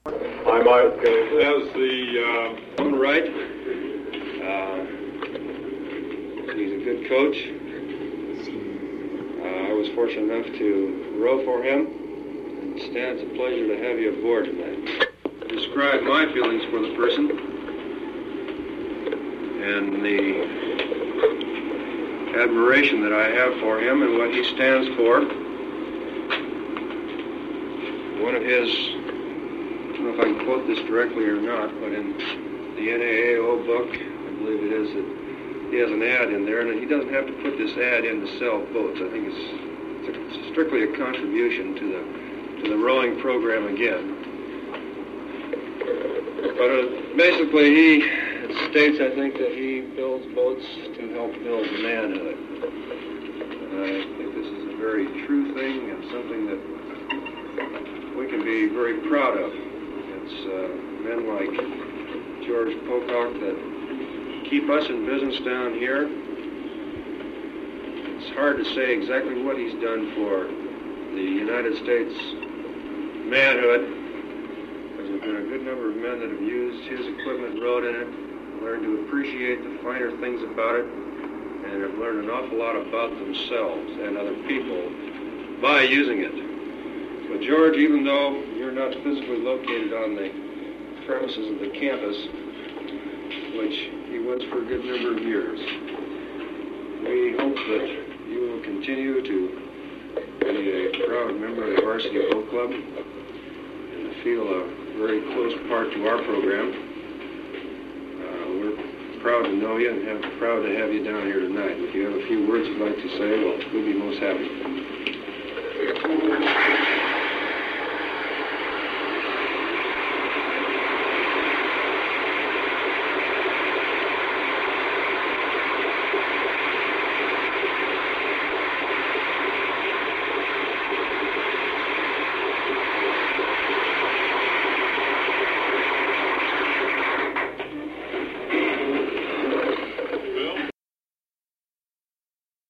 Hi, Mike. As the Coming right. He's a good coach. I was fortunate enough to row for him. And Stan, it's a pleasure to have you aboard tonight. Describe my feelings for the person and the admiration that I have for him and what he stands for. One of his, I don't know if I can quote this directly or not, but in the NAAO book, I believe it is, that he has an ad in there, and he doesn't have to put this ad in to sell boats. I think it's strictly a contribution to the rowing program again. But basically, he states, I think, that he builds boats to help build manhood. And I think this is a very true thing and something that we can be very proud of. It's men like George Pocock that keep us in business down here. It's hard to say exactly what he's done for the United States manhood. There's been a good number of men that have used his equipment, rowed in it, learned to appreciate the finer things about it, and have learned an awful lot about themselves and other people by using it. But George, even though you're not physically located on the premises of the campus, which he was for a good number of years, we hope that you will continue to be a proud member of the Varsity Boat Club and feel a very close part to our program. We're proud to know you and proud to have you down here tonight. If you have a few words you'd like to say, well, we'll be most happy.